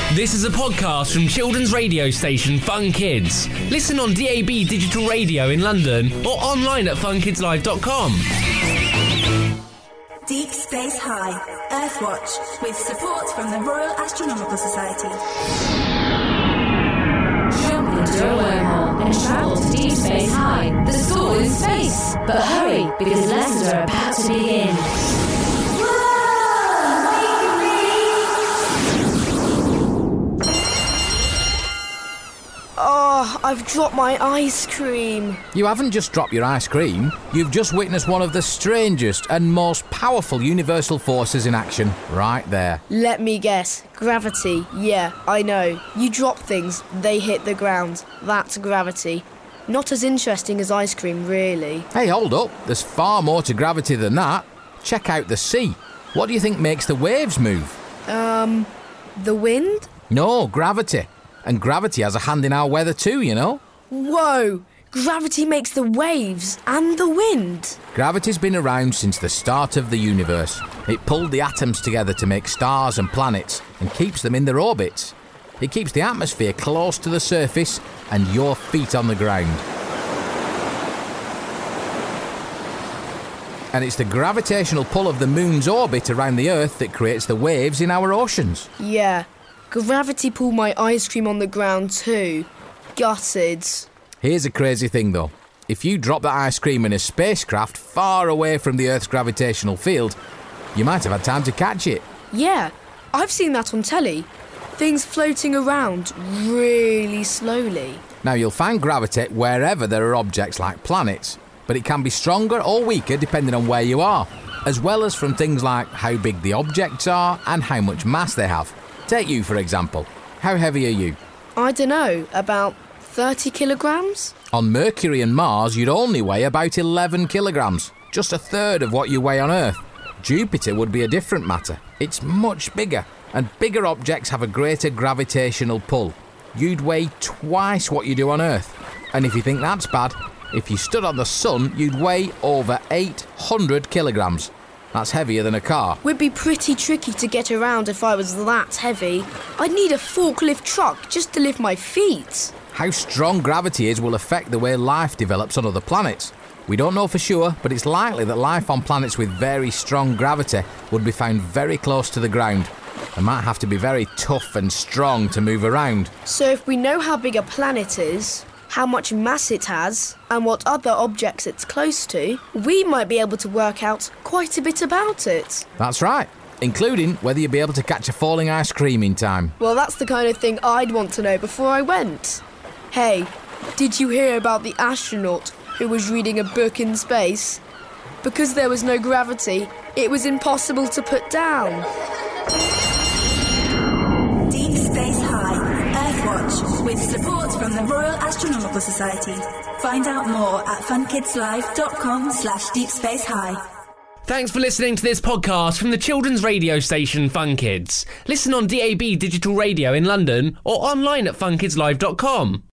This is a podcast from children's radio station Fun Kids. Listen on DAB Digital Radio in London or online at funkidslive.com. Deep Space High, Earthwatch, with support from the Royal Astronomical Society. Jump into a wormhole and travel to Deep Space High, the school in space. But hurry, because lessons are about to begin. Oh, I've dropped my ice cream. You haven't just dropped your ice cream. You've just witnessed one of the strangest and most powerful universal forces in action right there. Let me guess. Gravity. Yeah, I know. You drop things, they hit the ground. That's gravity. Not as interesting as ice cream, really. Hey, hold up. There's far more to gravity than that. Check out the sea. What do you think makes the waves move? The wind? No, gravity. And gravity has a hand in our weather too, you know. Whoa! Gravity makes the waves and the wind. Gravity's been around since the start of the universe. It pulled the atoms together to make stars and planets and keeps them in their orbits. It keeps the atmosphere close to the surface and your feet on the ground. And it's the gravitational pull of the moon's orbit around the Earth that creates the waves in our oceans. Yeah. Gravity pulled my ice cream on the ground too. Gutted. Here's a crazy thing though. If you drop that ice cream in a spacecraft far away from the Earth's gravitational field, you might have had time to catch it. Yeah, I've seen that on telly. Things floating around really slowly. Now you'll find gravity wherever there are objects like planets, but it can be stronger or weaker depending on where you are, as well as from things like how big the objects are and how much mass they have. Take you, for example. How heavy are you? I don't know, about 30 kilograms? On Mercury and Mars, you'd only weigh about 11 kilograms, just a third of what you weigh on Earth. Jupiter would be a different matter. It's much bigger, and bigger objects have a greater gravitational pull. You'd weigh twice what you do on Earth. And if you think that's bad, if you stood on the sun, you'd weigh over 800 kilograms. That's heavier than a car. Would be pretty tricky to get around if I was that heavy. I'd need a forklift truck just to lift my feet. How strong gravity is will affect the way life develops on other planets. We don't know for sure, but it's likely that life on planets with very strong gravity would be found very close to the ground. They might have to be very tough and strong to move around. So if we know how big a planet is, how much mass it has, and what other objects it's close to, we might be able to work out quite a bit about it. That's right, including whether you'll be able to catch a falling ice cream in time. Well, that's the kind of thing I'd want to know before I went. Hey, did you hear about the astronaut who was reading a book in space? Because there was no gravity, it was impossible to put down. Deep Space High, Earthwatch, with support from the Royal Astronomical Society. Find out more at funkidslive.com/deepspacehigh. Thanks for listening to this podcast from the children's radio station Fun Kids. Listen on DAB Digital Radio in London or online at funkidslive.com.